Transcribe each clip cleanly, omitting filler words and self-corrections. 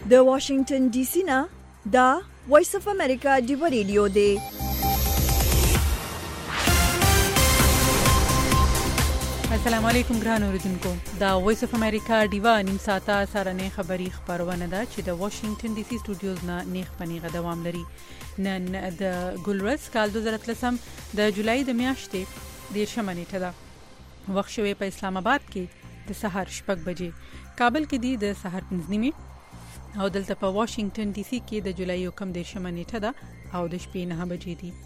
د واشنگټن ډي سي نه دا وایس اف امریکا دی ریډیو دی. السلام علیکم ګران اوریدونکو. دا وایس اف امریکا دیوا نیم ساعته سره خبری خبرونه ده چې د واشنگټن ډي سي سټوډیوز نه نیخ پنیغه دوام لري. نن د ګلورس کال 2013 د جولای د میاشتې 10 نیټه ده. وخت شوی په اسلام آباد کې د سحر 6 بجې، کابل کې دی د سحر 5 نیمه او دلته په واشنگټن ډي سي کې د جولای 10 نیټه ده او د شپې 9 بجې دي.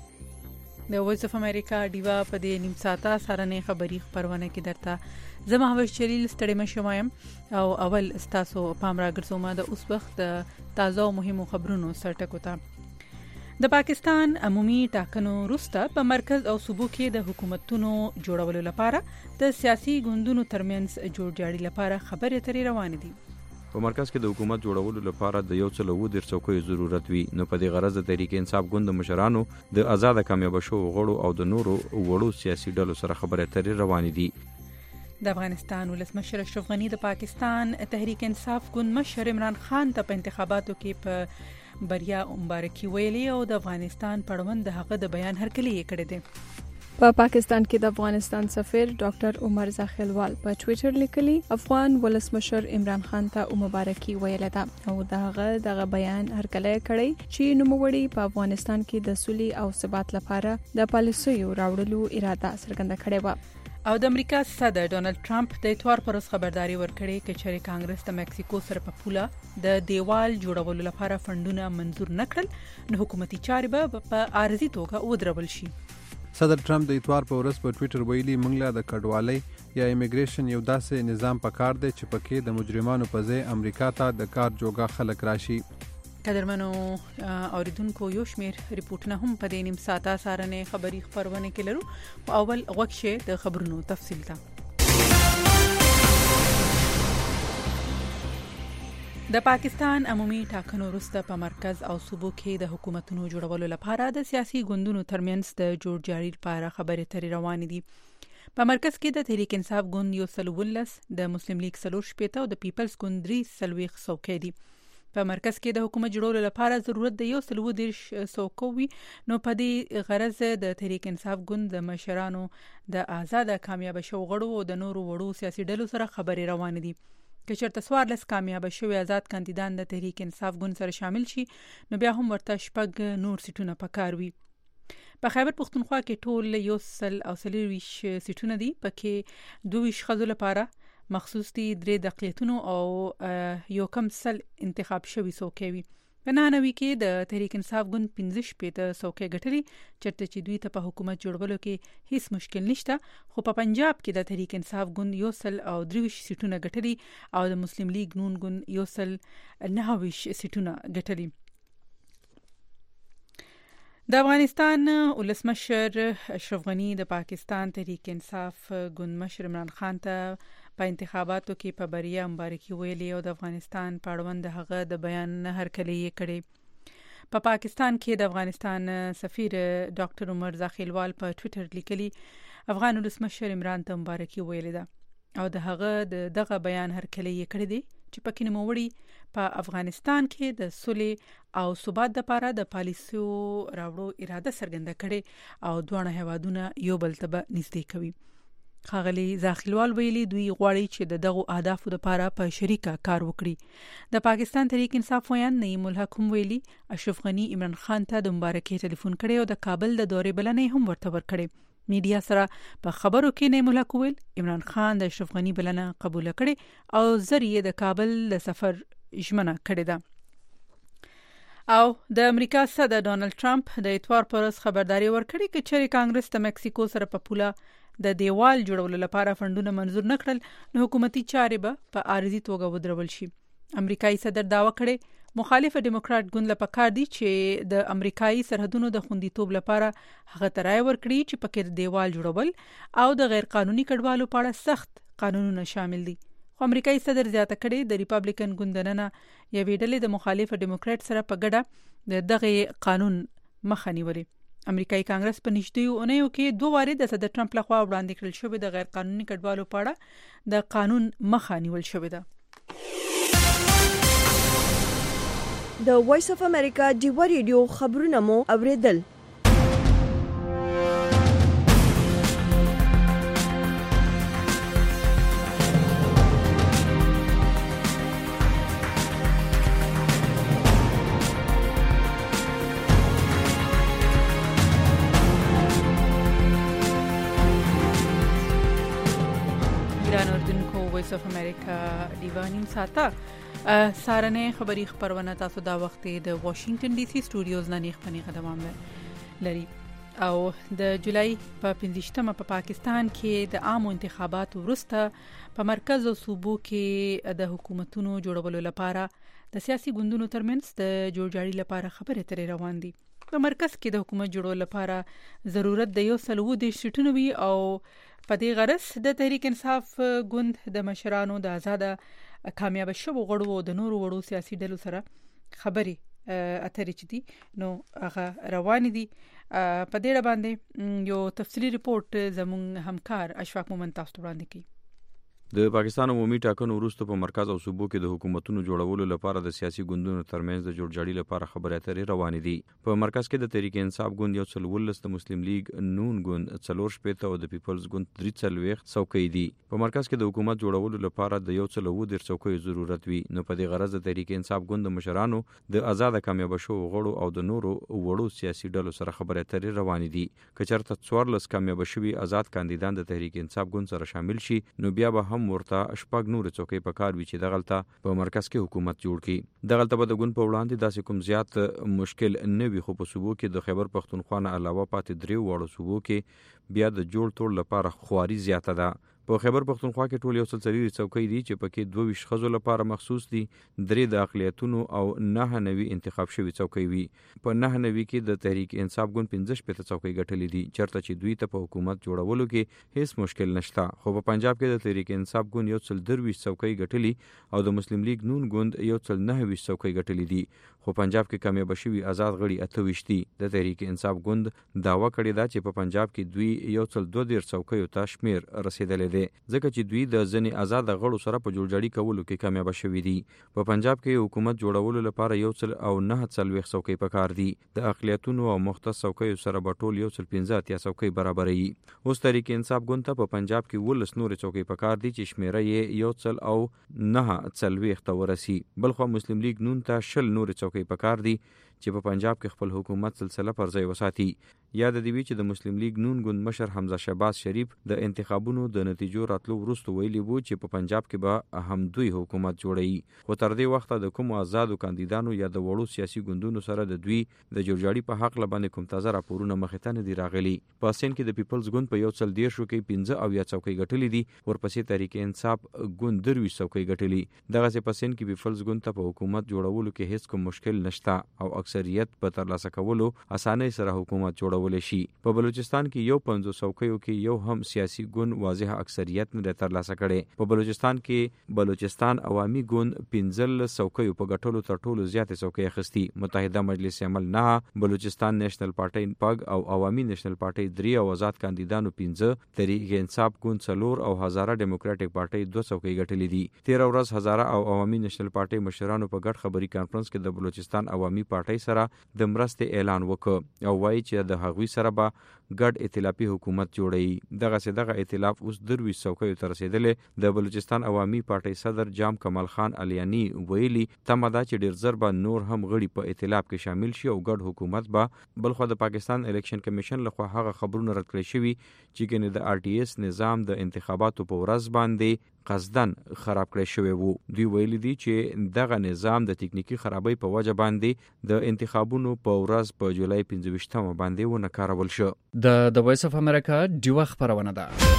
د وایس اف امریکا دیوا په دې نیم ساعته سره خبری خبرونه کې درته زما هوش چلیل ستړي مشوم او اول استاسو پام راګرځوم د اوس وخت د تازه او مهمو خبرونو سرټکو ته. د پاکستان عمومي ټاکنو وروسته په مرکز او صوبو کې د حکومتونو جوړولو لپاره د سیاسي ګوندونو ترمنځ جوړجاړي لپاره خبرې اترې روانې دي. په مرکز کې د حکومت جوړولو لپاره د 110 څوکۍ ضرورت وي، نو په دې غرض د تحریک انصاف ګوند مشرانو د آزاد کامیاب شو غړو او د نورو وړو سیاسي ډلو سره خبرې اترې روانې دي. د افغانستان ولسمشر اشرف غنی د پاکستان تحریک انصاف ګوند مشر عمران خان ته په انتخاباتو کې په بریا مبارکي ویلي او د افغانستان پړوند هغه د بیان هرکلی کړی دی. په پاکستان کې د افغانستان سفیر ډاکټر عمر زاخیلوال په ټوئیټر لیکلي افغان ولسمشر عمران خان ته مبارکي ویلې ده او دغه بیان هرکلی کړی چې نوموړي په افغانستان کې د سولې او ثبات لپاره د پالیسیو راوړلو اراده څرګنده کړې و. او د امریکا صدر ډونالد ټرمپ د اتوار پر ورځ خبرداري ورکړې چې چېرې کانګرس د مکسیکو سره په پوله د دیوال جوړولو لپاره فندونه منظور نکړل نو حکومتي چارې به په عارضي توګه ودرول شي. صدر ټرمپ د اتوار په ورځ په ټوئیټر ویلي موږ له د کډوالۍ یا امیګریشن یو داسې نظام پکار دی چې پکې د مجرمانو په ځای امریکا ته د کار جوګه خلک راشي. قدرمنو اوریدونکو یو شمیر ریپورتونه هم په دې نیم ساعته سره خبری خبرونه کې لرو. په اول وخت د خبرونو تفصیل ته د پاکستان عمومي ټاکنو وروسته په مرکز او صوبو کې د حکومتونو جوړولو لپاره د سیاسي ګوندونو ترمنځ د جوړجاړي لپاره خبرې اترې روانې دي. په مرکز کې د تحریک انصاف ګوند 119، د مسلم لیگ 4 او د پیپلز ګوند 3 څوکۍ دي. په مرکز کې د حکومت جوړولو لپاره ضرورت د 110 څوکۍ وي، نو په دې غرض د تحریک انصاف ګوند د مشرانو د آزاد کامیاب شو غړو او د نورو وړو سیاسي ډلو سره خبرې روانې دي. که چېرته 14 کامیاب شوی آزاد کاندیدان د تحریک انصاف ګوند سره شامل شي نو بیا هم ورته 6 نور سیټونه پکار وي. په خیبر پختونخوا کې ټول 123 سیټونه دي، پکې 22 ښځو لپاره مخصوص دي، 3 د اقلیتونو او یو کم سل انتخاب شوی څوکۍ وي. په 99 کې د تحریک انصاف ګوند 15 څوکۍ ګټلي، چېرته چې دوی ته په حکومت جوړولو کې هیڅ مشکل نشته. خو په پنجاب کې د تحریک انصاف ګوند 123 سیټونه ګټلي او د مسلم لیگ نون ګوند 129 سیټونه ګټلي. د افغانستان ولسمشر اشرف غنی د پاکستان تحریک انصاف ګوند مشر عمران خان ته په انتخاباتو کې په بریا مبارکي ویلي او د افغانستان پړوند هغه د بیان هرکلی کړی. په پاکستان کې د افغانستان سفیر ډاکټر عمر زاخیلوال په ټوئیټر لیکلي افغان ولسمشر عمران ته مبارکي ویلي ده او د هغه دغه بیان هرکلی کړی دی چې پکې نوموړي په افغانستان کې د سولې او ثبات لپاره د پالیسیو راوړو اراده څرګنده کړي او دوه هیوادونه یو بل ته نږدې کوي. خاغلی زاخیلوال ویلي دوی غواړي چې دغه اهدافو لپاره په شریکه کار وکړي. د پاکستان تحریک انصاف ویان نعیم الحق هم ویلي اشرف غنی عمران خان ته د مبارکي ټلیفون کړي او د کابل د دورې بلنې هم ورته ورکړي. میډیا سره په خبرو کې نعیم الحق ویل عمران خان د اشرف غنی بلنه قبول کړي او ذریعہ د کابل د سفر ژمنه کړې ده. او د امریکا صدر ډونالد ټرمپ د اتوار پر ورځ خبرداري ورکړي چې چېرې کانګرس د مکسیکو سره په پوله د دیوال جوړولو لپاره فندونه منظور نکړل نو حکومتي چارې به په عارضي توګه ودرول شي. امریکایي صدر داوا کړي مخالف ډیموکرات ګوند لپاره کار دي چې د امریکایي سرحدونو د خوندیتوب لپاره هغه ترای ورکړي چې پکې دیوال جوړول او د غیر قانوني کډوالو په اړه سخت قانونونه شامل دي. خو امریکایي صدر زیاته کړي د ریپابلیکن ګوندنه یوې ډلې د مخالف ډیموکرات سره په ګډه دغه قانون مخه نیولې. امریکایي کانګرس په نږدې اونیو کې 2 واره د صدر ټرمپ لخوا وړاندې کړل شوی د غیر قانوني کډوالو په اړه د قانون مخه نیول شوی ده. د وایس اف امریکا ډیوا ریډیو خبرونه مو اوریدل. وایس اف امریکا دیوانین ساته سارنه خبری خبرونه تاسو دا وخت د واشنگټن ډي سي سټوډیوز نه نیغ پنیغه دوام لري او د جولای په 15مه په پاکستان کې د عام انتخاباتو وروسته په مرکز او صوبو کې د حکومتونو جوړولو لپاره د سیاسي ګوندونو ترمنځ د جوړجاړي لپاره خبرې اترې روان دي. په مرکز کې د حکومت جوړولو لپاره ضرورت د یو سلو د شټونو وی او په دې غرض د تحریک انصاف ګوند د مشرانو د آزاد کامیاب شو غړو د نورو وړو سیاسي ډلو سره خبري اترې چدي نو هغه روان دي. په دې باندې یو تفصیلی ریپورت زموږ همکار اشفاق مومن تاسو وړاندې کړي. د پاکستان عمومي ټاکنو وروسته په مرکز او صوبو کې د حکومتونو جوړولو لپاره د سیاسي ګوندونو ترمنځ د جوړجاړي لپاره خبرې اترې روانې دي. په مرکز کې د تحریک انصاف ګوند یو څل ولس، د مسلم لیگ نون ګوند 4 او د پیپلز ګوند 43 څوکۍ دي. په مرکز کې د حکومت جوړولو لپاره د یو څل څوکۍ ضرورت وي. نو په دې غرض د تحریک انصاف ګوند مشرانو د آزاد کامیاب شو غړو او د نورو وړو سیاسي ډلو سره خبرې اترې روانې دي. کچرته 14 کامیاب شوي آزاد کاندیدان د تحریک انصاف ګوند سره شامل شي نو بیا به هم ورته نور څوکۍ په کار وی چې دغلطه په مرکز کې حکومت جوړ کړي. دغلطه به د ګوند په وړاندې داسې کوم زیات مشکل نه وي، خو په صوبو کې د خیبر پختونخوا نه علاوه پاتې 3 وړو صوبو کې بیا د جوړ ټول لپاره خواري زیاته ده. په خیبر پختونخوا کې ټول یو څل څوکۍ دي چې پکې 22 خزو لپاره مخصوص دي، 3 د اقلیتونو او 9 نوي انتخاب شوي څوکۍ وي. په 9 نوي کې د تحریک انصاف ګوند 15 څوکۍ ګټلې دي، چرته چې دوی ته په حکومت جوړولو کې هیڅ مشکل نشته. خو په پنجاب کې د تحریک انصاف ګوند یو څل 23 څوکۍ ګټلې او د مسلم لیگ نون ګوند یو څل 29 څوکۍ ګټلې دي. خو پنجاب کې کامیاب شوي آزاد غړي 28 دي. د تحریک انصاف ګوند داوا کړې ده چې په پنجاب کې دوی یو څل 2 څوکۍ ته شمیر رسیدلې دي، ځکه چې دوی د ځنې آزاد غړو سره په جوړجاړي کولو کې کامیاب شوي دي. په پنجاب کې حکومت جوړولو لپاره یو څل او 9 څوکۍ پکار دي. د اقلیتونو او مختص څوکۍ سره به ټول یو څل 15 څوکۍ برابرې. اوس تحریک انصاف ګوند ته په پنجاب کې 19 نور څوکۍ پکار دي چې شمیره یې یو څل او 9 ته ورسي. بلخو مسلم لیگ نون ته 20 نور څوکۍ پکار دي چې په پنجاب کې خپل حکومت سلسله پر ځای وساتي. یاد دی چې د مسلم لیگ نون ګوند مشر حمزه شهباز شریف د انتخابونو د نتیجو راتلو وروسته ویلي وو چې په پنجاب کې به هم دوی حکومت جوړوي. خو تر دې وخته د کوم آزادو کاندیدانو یا د وړو سیاسي ګوندونو سره د دوی د جوړجاړي په حق لبانې کوم تازه راپورونه مخې ته نه دي راغلي. په سین کې د پیپلز ګوند په یو څل 10 کې 15 او یا څوکۍ ګټلې دي، ورپسې تحریک انصاف ګوند 23 څوکۍ ګټلې. دغه څه په سین کې پیپلز ګوند ته په حکومت جوړولو کې هیڅ کوم مشکل نشته او اکثریت په ترلاسه کولو اسانۍ سره حکومت جوړول شي. په بلوچستان کې یو 50 څوکیو کې یو هم سیاسي ګوند واضح اکثریت نه ترلاسه کړي. په بلوچستان کې بلوچستان عوامي ګوند 15 څوکیو په ګټلو تر ټولو زیات څوکۍ اخیستي. متحده مجلس عمل 9، بلوچستان نېشنل پارټي پګ او عوامي نېشنل پارټي 3 او آزاد کاندیدانو 15، تحریک انصاف ګوند 4 او هزاره ډیموکراټک پارټي 2 څوکۍ ګټلې دي. 13 ورځ هزاره او عوامي نېشنل پارټي مشرانو په ګډ خبري کانفرنس کې د بلوچستان عوامي پارټي سره د مرستې اعلان وکړ او وایي چې د هغوی سره به ګډ ائتلافي حکومت جوړوي. دغه ائتلاف اوس 23 څوکیو ته رسیدلې. د بلوچستان عوامي پارټي صدر جام کمال خان الیانی ویلي تمه ده چې ډیر زر به نور هم غړي په ائتلاف کې شامل شي او ګډ حکومت به. بلخو د پاکستان الیکشن کمیشن لخوا هغه خبرونه رد کړی شوي چې ګنې د آر ټي ایس نظام د انتخاباتو په ورځ باندې قصدن خراب کړی شوی وو. دوی ویلي دي چې دغه نظام د تکنیکی خرابۍ په وجه باندې د انتخابونو په ورځ په جولای 15 باندې ونه کارول شو. د وایس اف امریکا ډیوا خبرونه ده.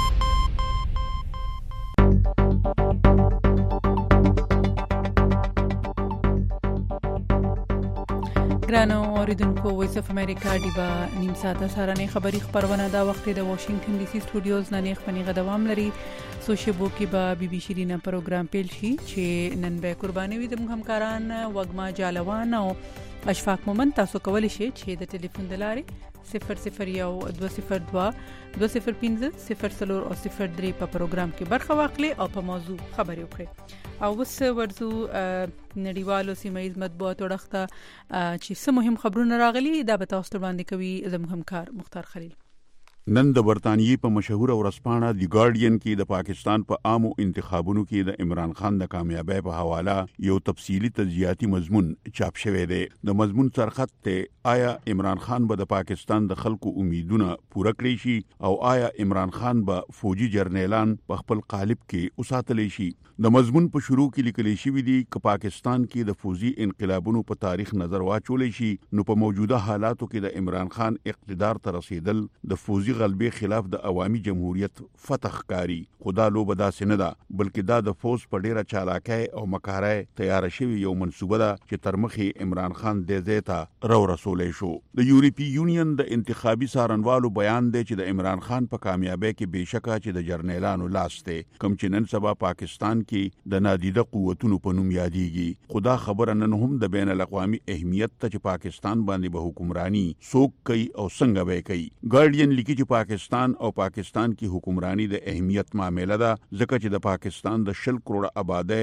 ګرانو اوریدونکو، وایس اف امریکا ډیوا نیم ساعته سارنه خبری خبرونه دا وخت د واشنگټن ډي سي سټوډیوز نه نیغ پنیغه دوام لري. سوشبو کې به بي بي شیرینه پروګرام پیل شي چې نن به قرباني وي د همکاران وګما جالوان او اشفاق مومن. تاسو کولی شئ چې د ټلیفون د لارې 001 202 205 04 او 03 په پروګرام کې برخه واخلئ او په موضوع خبرې وکړئ. او وس ورزو نړیوالو سیمایي مطبوعات ورخته چې څه مهم خبرونه راغلي دا به تاسو ته وړاندې کوي زموږ همکار مختار خلیل. نن د برتانیې په مشهور ورځپاڼه دی ګارډین کې د پاکستان په عامو انتخابونو کې د عمران خان د کامیابی په حواله یو تفصیلی تجزیاتی مضمون چاپ شوی دی. د مضمون سرخط ته آیا عمران خان به د پاکستان د خلکو امیدونه پوره کړی شي او آیا عمران خان به فوجي جرنیلان په خپل قالب کې وساتلی شي. د مضمون په شروع کې لیکل شوی دی چې پاکستان کې د فوجي انقلابونو په تاریخ نظر واچول شي نو په موجوده حالاتو کې د عمران خان اقتدار ته رسیدل د فوجي غلبې خلاف د عوامي جمهوریت فتح کاری. خدا لوبه داسې نه ده بلکې دا د فوج په ډیره چالاکۍ او مکارۍ تیار شوی یو منصوبه ده چې تر مخې عمران خان د زیته رو رسولې شو. د یورپی یونین د انتخابي څارنوالو بیان دی چې د عمران خان په کامیابی کې بهشکه چې د جرنیلانو لاس دی کوم چې نن سبا پاکستان کې د نادیده قوتونو په نوم یادېږي. خدا خبره نن هم د بین الاقوامي اهمیت ته چې پاکستان باندې به حکمرانی څوک کوي او څنګه به کوي. ګارډین لیکي چې پاکستان او پاکستان کی حکمرانی د اهمیت معاملې ده ځکه چې د پاکستان د 10 کروڑه آبادی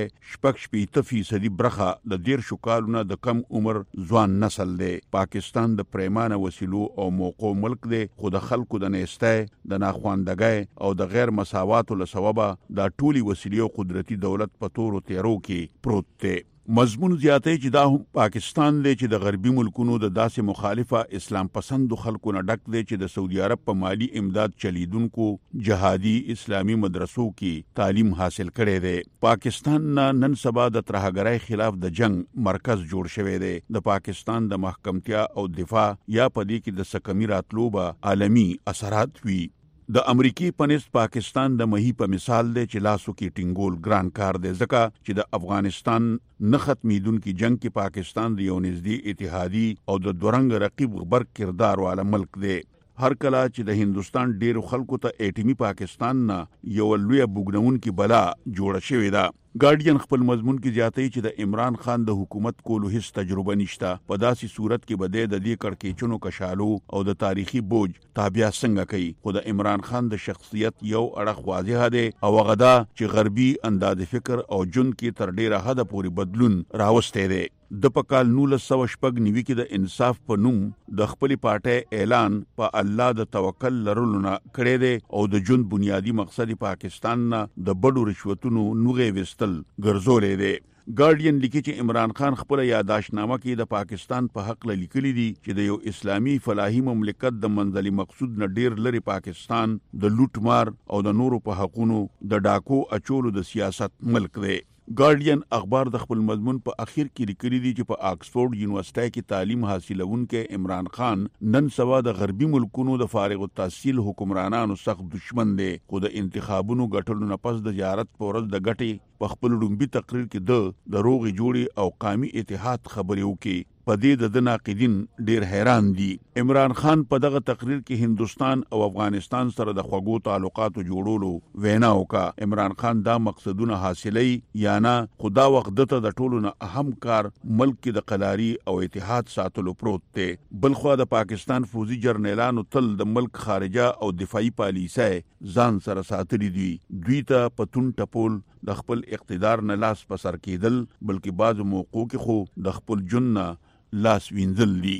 60% برخه د 13 کالونو د کم عمر ځوان نسل دی. پاکستان د پریمانه وسیلو او موقو ملک دی خو د خلکو د نېستۍ د ناخواندګۍ او د غیر مساواتو له سببه د ټولي وسیلې او قدرتي دولت په تورو تیرو کې پروت دی. مضمون زیاتې چې دا هم پاکستان دی چې د غربي ملکونو د داسې مخالفه اسلام پسند خلکو نه ډک دی چې د سعودي عرب په مالی امداد چلیدونکو جهادي اسلامي مدرسو کې تعلیم حاصل کړي دی. پاکستان نن سبا د ترهګرۍ خلاف د جنگ مرکز جوړ شوی دی. د پاکستان د محکمتیا او دفاع یا پدې کې د سکمی راتلو به عالمي اثرات وي. د امریکای پنځ پاکستان د مهي په مثال دی چې لاسو کې ټینګول ګران کار دی ځکه چې د افغانستان نه ختمیدونکو جنگ کې پاکستان د یو نږدې اتحادي او د دورنګ رقیب غبر کردار والا ملک دی. هر کله چې د هندستان ډیرو خلکو ته ایټمی پاکستان نه یو لوی بوګنون کې بلا جوړه شوې ده. ګارډین خپل مضمون کې زیاتې چې د عمران خان د حکومت کولو هیڅ تجربه نشته په داسې صورت کې بده د دې کړکېچونو کشالو او د تاریخي بوج تابع څنګه کوي. خو د عمران خان د شخصیت یو اړخ واضح دی او غدا چې غربي انداز فکر او جن کې تر ډیره حد پورې بدلون راوسته دی. د پکال 1990 کې د انصاف په نوم د خپل پارټي اعلان په الله د توکل لرلو نه کړی دی او د جن بنیادی مقصد پاکستان نه د بډو رشوتونو نوغه وستل ګرځولې دی. ګارډین لیکي چې عمران خان خپل یاداشتنامه کې د پاکستان په حق لیکلي دي چې د یو اسلامي فلاحي مملکت د منځلي مقصود نه ډیر لري پاکستان د لوټ مار او د نورو په حقونو د ډاکو اچولو د سیاست ملک دی. ګارډین اخبار د خپل مضمون په اخر کې لیکلي دي چې په آکسفورد یونیورسيټي کې تعلیم حاصلونکو عمران خان نن سبا د غربي ملکونو د فارغ التحصیل حکمرانانو سخت دشمن دی. خو د انتخابونو ګټلو نه پس د زیارت په ورځ د ګټي په خپل لومبي تقریر کې د روغي جوړي او قومي اتحاد خبرې وکړي. پدې د ناقدین ډیر حیران دي. عمران خان په دغه تقریر کې هندستان او افغانستان سره د خوږو تعلقاتو جوړولو وینا وکړه. عمران خان دا مقصدونه حاصلې یا نه خدا وخت دته د ټولو نه اهم کار ملک د قلاري او اتحاد ساتلو پروت دی. بلخو د پاکستان فوجي جرنیلانو تل د ملک خارجه او دفاعي پالیسۍ ځان سره ساتلي دي. دوی ته پتون ټپول د خپل اقتدار نه لاس په سر کېدل بلکې بعض موقعو کې خو د خپل جن لاس وینځل دي.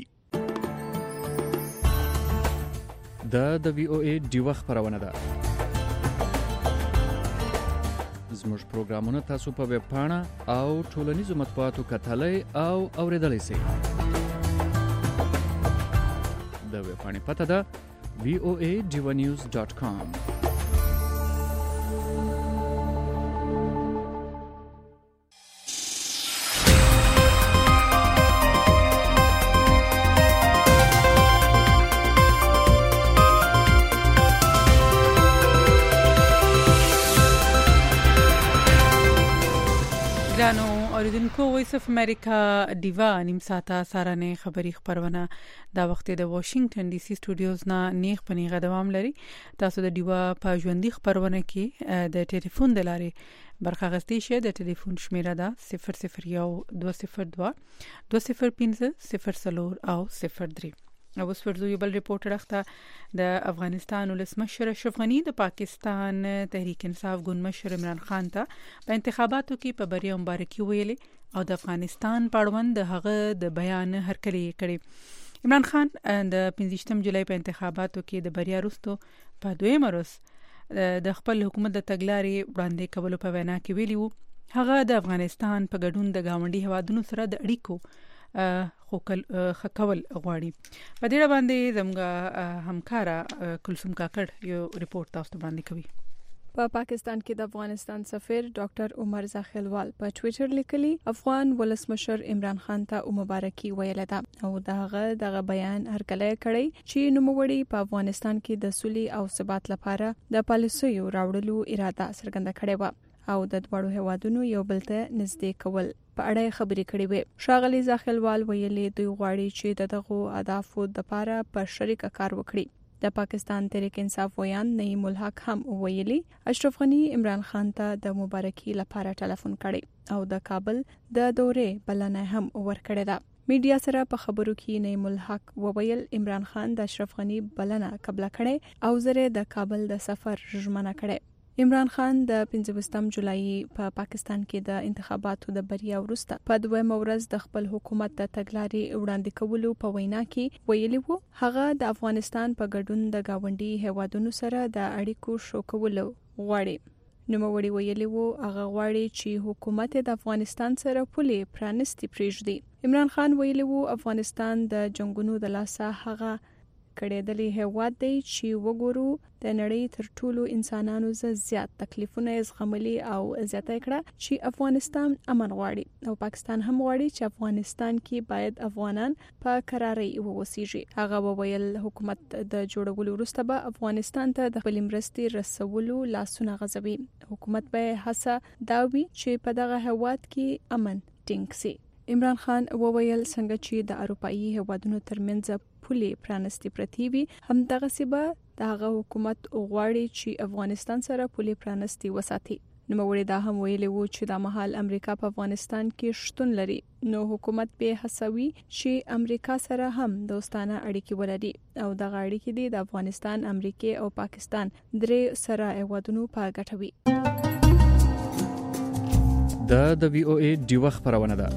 د وی او ای ډیوه خبرونه ده. زموږ پروګرامونه تاسو په ویب پاڼه او ټولنیزو مطبوعاتو کتلای او اوریدلای شئ. د ویب پاڼې پته ده voanews.com. اوریدونکو وایس اف امریکا دیوا نیم ساعته سارانه خبری خبرونه دا وخت د واشنگټن ډي سي سټوډیوز نه نیغ پنیغه دوام لري. تاسو د دیوا په ژوندۍ خبرونه کې د ټلیفون د لارې برخه غستې شئ. د ټلیفون شمیره ده 001 202 205 00 او 03. او اوس ورځو یو بل ریپورت راخته د افغانستان ولسمشر اشرف غنی د پاکستان تحریک انصاف ګوند مشر عمران خان ته په انتخاباتو کې په بریا مبارکي ویلې او د افغانستان په اړوند د هغه د بیان هرکلی کړي. عمران خان د 15 جولای په انتخاباتو کې د بریا وروسته په دویمه ورځ د خپل حکومت د تګلارې وړاندې کولو په وینا کې ویلي وو هغه د افغانستان په ګډون د گاونډي هوادونو سره د اړیکو خکول غواړي. په دې باندې زموږ همکارا کلثوم کاکړ یو ریپورت تاسو ته باندې کوي. په پاکستان کې د افغانستان سفیر ډاکټر عمر زاخیلوال په ټوئیټر لیکلي افغان ولسمشر عمران خان ته مبارکي ویله ده او دغه بیان هرکلی کړی چې نوموړي په افغانستان کې د سولې او ثبات لپاره د پالیسیو راوړلو اراده څرګنده کړې و او د دوړو هوادونو یو بل ته نږدې کول په اړه خبرې کړې وې. ښاغلي زاخیلوال ویلي دوی غواړي چې دغه اهدافو لپاره په شریک کار وکړي. د پاکستان تحریک انصاف ویان نعیم الحق هم ویلي اشرف غنی عمران خان ته د مبارکي لپاره ټلیفون کړی او د کابل د دورې بلنه هم ورکړې ده. میډیا سره په خبرو کې نعیم الحق وویل عمران خان د اشرف غنی بلنه قبول کړي او زره د کابل د سفر ژمنه کړي. عمران خان د 15 جولای په پاکستان کې د انتخاباتو د بریا وروسته په دویمه ورځ د خپل حکومت د تګلارې وړاندې کولو په وینا کې ویلي وو هغه د افغانستان په ګډون د گاونډي هوادونو سره د اړیکو شو کولو غواړي. نوموړي ویلي وو هغه غواړي چې حکومت د افغانستان سره پولې پرانستي پریږدي. عمران خان ویلي وو افغانستان د جنگونو د لاسه هغه کړهدلې هواد دی چې وګورو د نړۍ تر ټولو انسانانو زیات تکلیفونه زغملي او زیاته کړه چې افغانستان امن غواړي او پاکستان هم غواړي چې افغانستان کې باید افغانان په قراري ووسیږي. هغه وویل حکومت د جوړولو وروسته به افغانستان ته د خپل مرستې رسولو لاسونه غځوي. حکومت به هڅه داوي چې په دغه هواد کې امن ټینګ شي. عمران خان وویل څنګه چې د اروپאי هوادونو ترمنځ پولې پرانستي پرتی وي هم دغه سبا دغه حکومت غواړي چې افغانستان سره پولې پرانستي وساتي. نوموړي دا هم ویلي وو چې د مهال امریکا په افغانستان کې شتون لري نو حکومت به هڅوي چې امریکا سره هم دوستانه اړیکې ولري او دغه اړیکې د افغانستان، امریکا او پاکستان درې سره هوادونو په ګټه وي. د وی او ای ډیوه خبرونه ده.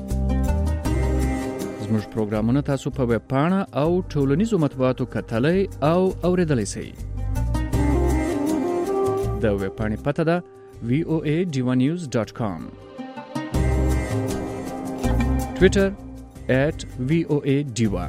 زموږ پروګرامونه تاسو په ویب پاڼه او ټولنیزو مطبوعاتو کتلای او اوریدلای شئ. د ویب پاڼې پته ده voanews.com. Twitter @voadiva.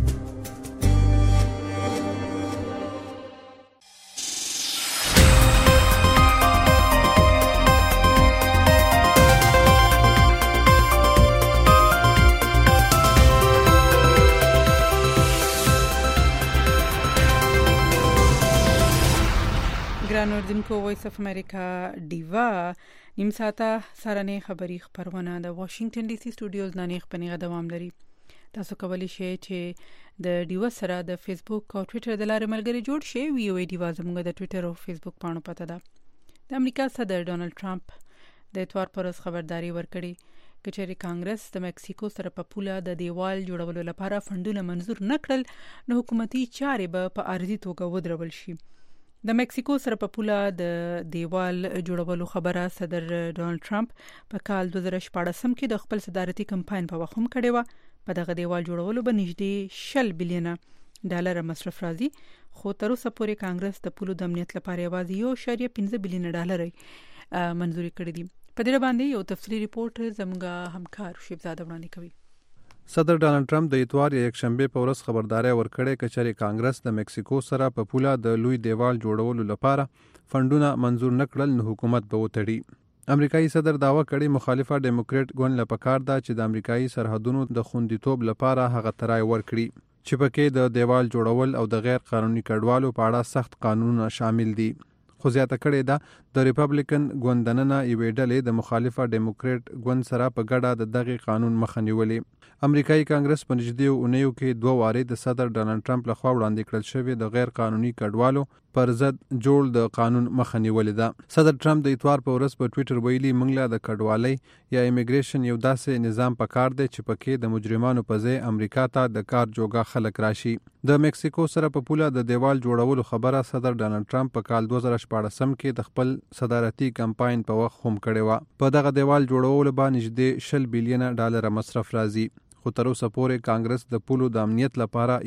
نوردونکو وایس اف امریکا ډیوا نیم ساعته سرانه خبری خبرونه د واشنگټن ډي سي سټوډیوز نه نیغ پنیغه دوام لري. تاسو کولی شئ چې د ډیوا سره د فیسبوک او ټوئیټر د لارې ملګری جوړ شئ. وی او ای ډیوا زموږ د ټوئیټر او فیسبوک پاڼو پته ده. د امریکا صدر ډونالد ټرمپ د اتوار پر ورځ خبرداري ورکړي کچېری کانګرس د مکسیکو سره په پوله د دیوال جوړولو لپاره فندونه منزور نکړل نو حکومتي چارې به په عارضي توګه ودرول شي. د مکسیکو سره په پوله د دیوال جوړولو خبره صدر ډونالد ټرمپ په کال 2014 کې د خپل صدارتي کمپاین په وخت هم کړی و. په دغه دیوال جوړولو به نږدې 10 بلین ډالر مصرف راځي خو تر اوسه پورې کانګرس د پولو د امنیت لپاره یوازې 1.5 بلین ډالر منزوري کړی دي. په دې باندې یو تفصیلی ریپورت زموږ همکار شیبزاده وړاندې کوي. صدر ډونالد ټرمپ د اتوار یک شنبه په ورځ خبرداري ورکړې کچېری کانګرس د مکسیکو سره په پوله د لوی دیوال جوړولو لپاره فندونه منزور نکړل نو حکومت به وتړي. امریکایي صدر داوا کړی مخالفه ډیموکریټ ګوند لپاره دا چې د امریکایي سرحدونو د خوندیتوب لپاره هغه ترای ورکړي چې پکې د دیوال جوړول او د غیر قانوني کډوالو په اړه سخت قانونونه شامل دي. خو زیاته کړې ده د ریپبلیکن ګوندننه یوې ډلې د مخالفه ډیموکریټ ګوند سره په ګډه د دغه قانون مخه نیولې. امریکایي کانګرس په نږدې اونیو کې 2 واره د صدر ډونالد ټرمپ لخوا وړاندې کړل شوی د غیر قانوني کډوالو پر ضد جوړ د قانون مخه نیولې ده. صدر ټرمپ د اتوار په ورځ په ټوئیټر ویلي موږ له د کډوالۍ یا ایمیګریشن یو داسې نظام پکار دی چې پکې د مجرمانو په ځای امریکا ته د کار جوګه خلک راشي. د میکسیکو سره په پوله د دیوال جوړولو خبره صدر ډانلډ ټرمپ په کال 2014 کې د خپل صدارتي کمپاین په وخت هم کړې و. په دغه دیوال جوړولو باندې نږدې $100 بلین مصرف راځي، خو تر اوسه پورې کانګرس د پولو د امنیت لپاره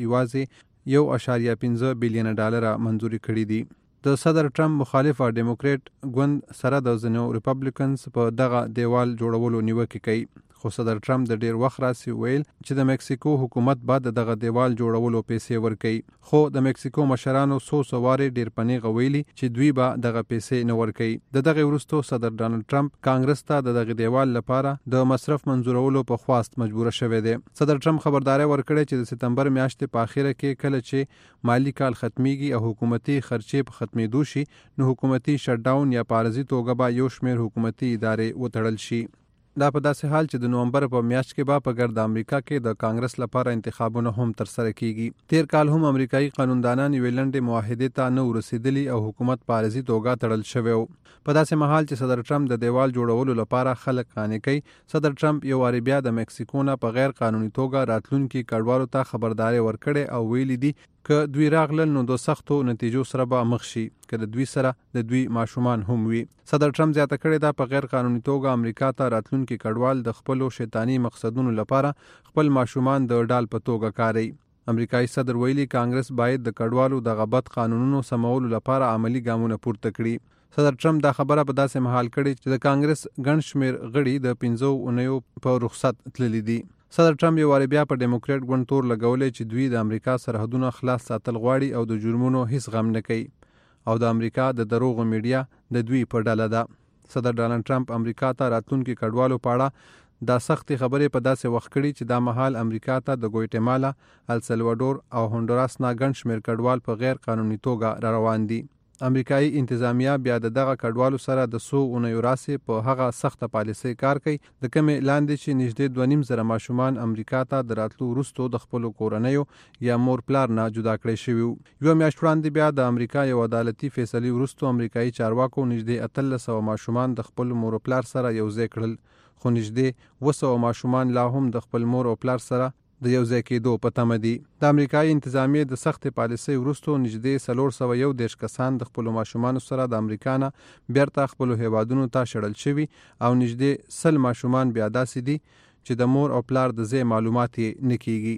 یوازې $1.15 بلین منځوري کړي دي. د صدر ټرمپ مخالفه ډیموکریټ ګوند سره د ځینو ریپبلیکنز په دغه دیوال جوړولو نیوکه کوي، خو صدر ټرمپ د ډیر وخت راځي ویل چې د میکسیکو حکومت بعد دغه دیوال جوړولو پیسې ورکړي، خو د میکسیکو مشرانو سوسواري ډیر پنیغه ویلي چې دوی به دغه پیسې نه ورکړي. د دغه وروسته صدر ډانلډ ټرمپ کانګرس ته د دغه دیوال لپاره د مصرف منظورولو په خواست مجبور شوی دی. صدر ټرمپ خبرداري ورکړه چې د سپتمبر میاشتې په اخیره کې کله چې مالی کال ختميږي او حکومتي خرچې په ختمېدو شي نو حکومتي شټ ډاون یا پارزي توګه به یو شمېر حکومتي ادارې وتړل شي. دا په داسې حال چې د نومبر په میاشت کې به په ګرد امریکا کې د کانګرس لپاره انتخابونه هم ترسره کیږي. تیر کال هم امریکایي قانوندانان یوې لنډې معاهدې ته نه ورسېدلي او حکومت په عارضي توګه تړل شوی و. په داسې مهال چې صدر ټرمپ د دیوال جوړولو لپاره خلک قانع کوي، صدر ټرمپ یو واری بیا د میکسیکو نه په غیر قانوني توګه راتلونکي کډوالو ته خبرداري ورکړي او ویلي دي که دوی راغلل نو د سختو نتیجو سره به مخ شي، که د دوی سره د دوی ماشومان هم وي. صدر ټرمپ زیاته کړې ده په غیر قانوني توګه امریکا ته راتلونکي کډوال د خپلو شیطاني مقصدونو لپاره خپل ماشومان د ډال په توګه کاروي. امریکایي صدر ویلي کانګرس باید د کډوالو د غبط قانونونو سمولو لپاره عملی ګامونه پورته کړي. صدر ټرمپ دا خبره په داسې مهال کړې چې د کانګرس ګڼ شمېر غړي د 15 اونیو په رخصت تللي دي. صدر ټرمپ یو واری بیا په ډیموکریټ ګوند تور لګولې چې دوی د امریکا سرحدونه خلاص ساتل غواړي او د جرمونو هیڅ غم نه کوي او د امریکا د دروغو میډیا د دوی په ډله ده. صدر ډانلډ ټرمپ امریکا ته راتلونکي کډوالو په اړه دا سختې خبرې په داسې وخت کړي چې دا مهال امریکا ته د ګویټمالا، السلوادور او هونډوراس نه ګڼ شمېر کډوال په غیر قانوني توګه را روان دي. امریکایي انتظامیه بیا د دغه کډوالو سره د 100 اونیو راسي په هغه سخته پالیسۍ کار کوي د کومې لاندې چې نږدې 2.5 ماشومان امریکا ته د راتلو وروسته د خپل کورنیو یا مور پلار نه جدا کړی شوی. یو میاشت وړاندې بیا د امریکا یو عدالتي فیصله وروسته امریکایي چارواکو نږدې 1300 ماشومان د خپل مور او پلار سره یو ځای کړل، خو نږدې 200 ماشومان لا هم د خپل مور او پلار سره د یو ځای کېدو په تمه دي. د امریکایي انتظامیې د سختې پالیسۍ وروسته نږدې 411 کسان د خپلو ماشومانو سره د امریکا نه بیرته خپلو هیوادونو ته شړل شوي او نږدې 100 ماشومان بیا داسې دي چې د مور او پلار د ځای معلومات یې نه کیږي.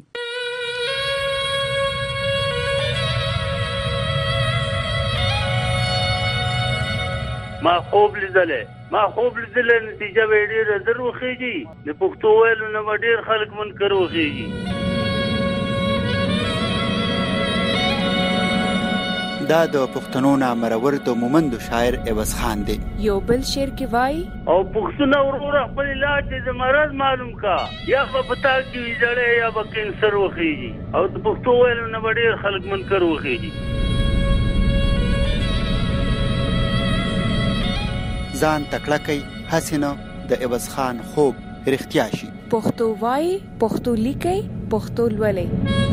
ما خوب لیدلې نتیجه به ډېره در وخېږي. د پښتو ویلو نه به ډېر خلک منکر وخېږي. دا د پښتنو نامرور د مومندو شاعر عوض خان دی. یو بل شعر کې وای او پښتون ورور خپل علاج د مرض معلوم کا، یا په پتا کې ویځړې یا به کینسر وخېږي. او د پښتو ویلو نه به ډېر خلک منکر وخېږي. ځان تکړه کوي حسینه د عوض خان خوب رښتیا شي. پښتو وای، پښتو لیکي، پښتو لولي.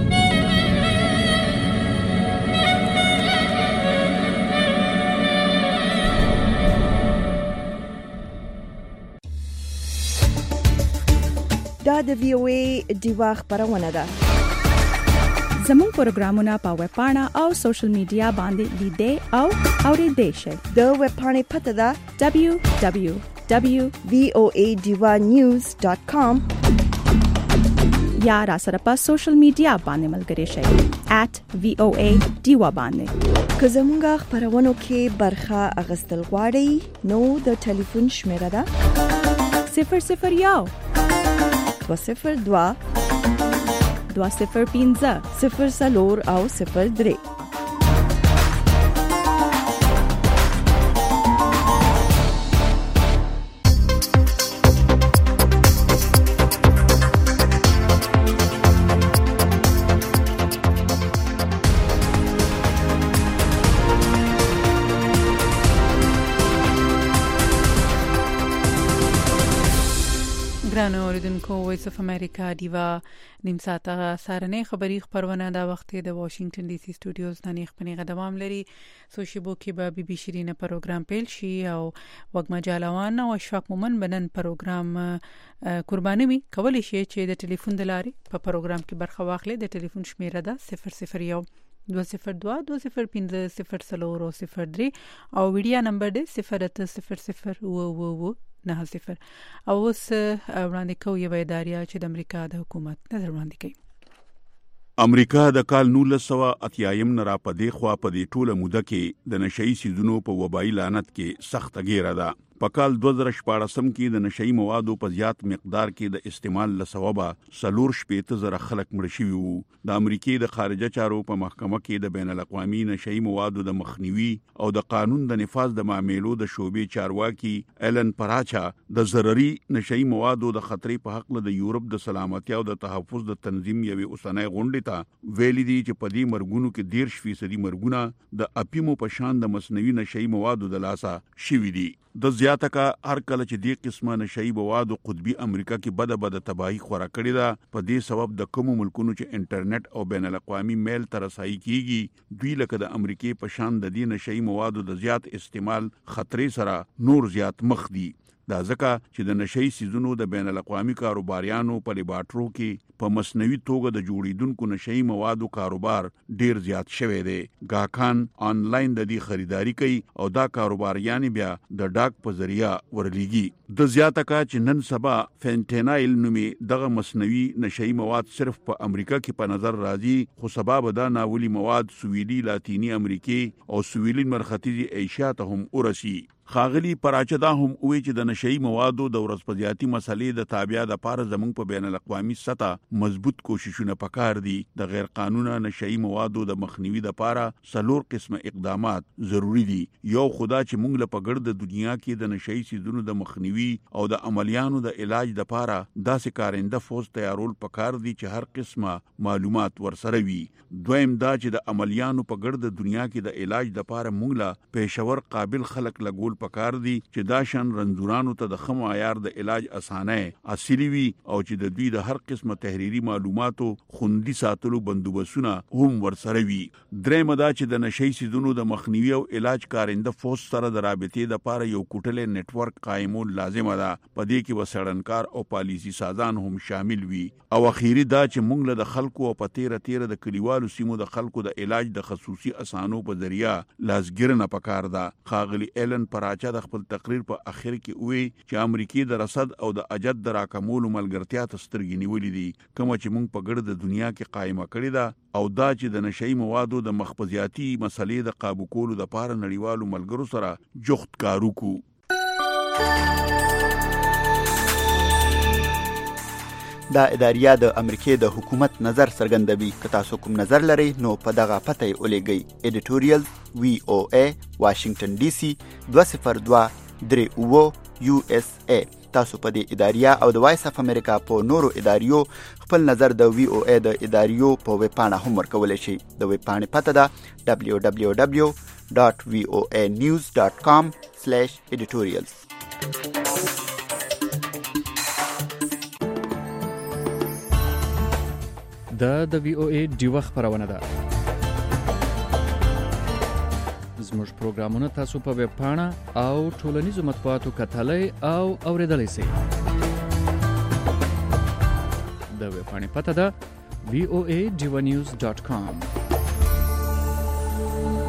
دا د VOA ډیوا خبرونه ده. زموږ پروګرامونه په ویب پاڼه او سوشل میډیا باندې لیدئ او اوریدئ شئ. د ویب پاڼې پته ده www.voanews.com یا را سره په سوشل میډیا باندې ملګري شئ @VOA ډیوا باندې. که زموږ خبرونو کې برخه اغستل غواړئ نو د ټلیفون شمیره ده 001 202 205 04 او 03. ګرانو اوریدونکو وایس اف امریکا دیوا نیم ساعته سارنه خبری خبرونه دا وخت د واشنگټن ډي سي سټوډیوز نه خبرونه دوام لري سوشيبو کې به بي بي شيرین پروګرام پیل شي او وګما جالوان او اشفاق مومن بنن پروګرام قرباني می کولی شي چې د ټلیفون د لارې په پروګرام کې برخه واخلي د ټلیفون شمیره ده 001 202 205 او ویډیو نمبر دی 08000 نه 0 او اوس وړاندې کوي ویداریا چې د امریکا د حکومت نظر وړاندې کوي. امریکا د کال 1980 نه را پدې خوا په دې ټوله موده کې د نشئی سيزونو په وبایي لعنت کې سخت ګیره ده. په کال 2014 کې د نشئی موادو په زیات مقدار کې د استعمال لسببه 4,000 خلک مړ شوي وو. د امریکای د خارجه چارو په محکمه کې د بین الاقوامي نشئی موادو د مخنیوي او د قانون د نفاذ د معاملو د شوبې چارواکي ایلن پراچا د ضرري نشئی موادو د خطرې په حق د یورپ د سلامتیا او د تحفظ د تنظیم یوې اوسنۍ غونډې ته ویلي دي چې په دې مرګونو کې 10% مرګونه د اپیمو په شان د مصنوعي نشئی موادو د لاسه شوي دي. د زیاته کا هر کله چې دې قسمه نشئی موادو قطبي امریکا کې بده تباہی خورا کړې ده. په دې سبب د کوم ملکونو چې انټرنیټ او بین الاقوامي میل ته رسایي کیږي دوی لکه د امریکای په شان د دې نشئی موادو د زیات استعمال خطرې سره نور زیات مخ دي. دا ځکه چې د نشئی سيزونو د بین الاقوامي کاروباریانو په لیبارټرو کې په مصنوعي توګه د جوړیدونکو نشئی موادو کاروبار ډیر زیات شوی دی. گاهکان آنلاین د دې خریداري کوي او دا کاروباریان بیا د ډاک په ذریعہ ورلیږي. د زیاته کا چې نن سبا فینټینایل نومي دغه مصنوعي نشئی مواد صرف په امریکا کې په نظر راځي خو سبب دا ناولي مواد سویلي لاتینی امریکای او سویلي مرختیزي ایشیا ته هم ورسي. خاغلی پراچدا هم وی چې د نشئی موادو د ورځپځياتي مسلې د تابع د پاره زمونږ په بین الاقوامي سطح مضبوط کوششونه پکار دي. د غیر قانوني نشئی موادو د مخنیوي د پاره 4 قسمه اقدامات ضروری دي. یو خدا چې موږ له پګړد د دنیا کې د نشئی سيزونو د مخنیوي او د عملیانو د علاج د پاره داسې کارنده فوج تیارول پکار دي چې هر قسمه معلومات ورسره وي. دویم دا چې د عملیانو پګړد د دنیا کې د علاج د پاره موږ له پېښور قابل خلک لګول پکار دي چې دا شان رنځورانو ته د خمو عیار د علاج اسانه اصلي وي او چې د دوی د هر قسمه تحریری معلوماتو خوندي ساتلو بندوبسونه هم ورسره وي. درېم دا چې د نشئی سيزونو د مخنیوي او علاج کارنده فوج سره د رابطې د پاره یو کوټلې نتورک قائمول لازمه ده. په دې کې وسړنکار او پالیسي سازان هم شامل وي. او اخیری دا چې موږ له خلکو او په تیر د کلیوالو سیمو د خلکو د علاج د خصوصي اسانو په ذریعہ لاسګرنه پکار ده. خاغلی ایلن پراچا د خپل تقریر په اخر کې وی چې امریکای د رصد او د اجد د راکمولو ملګرتیا ته سترګې نیولې دي کوم چې موږ په ګرد د دنیا کې قائمه کړې ده او دا چې د نشئی موادو د مخبزياتي مسلې د قابو کولو د پاره نړیوالو ملګرو سره جوخت کارو کو. دا اداریه د امریکای د حکومت نظر څرګندوي. که تاسو کوم نظر لرئ نو په دغه پته یې ولېږئ. ایډیټوریال VOA واشنگټن ډي سي 202 USA. تاسو په دې اداریه او د وایس اف امریکا په نورو اداریو خپل نظر د VOA د اداریو په ویب پاڼه هم ورکولی شئ. د ویب پاڼې پته ده www.voanews.com/editorials. د VOA ډیوه خبرونه ده. زموږ پروګرامونه تاسو په ویب پاڼه او ټولنیزو مطبوعاتو کتلای او اوریدلای شئ. د ویب پاڼې پته ده voanews.com.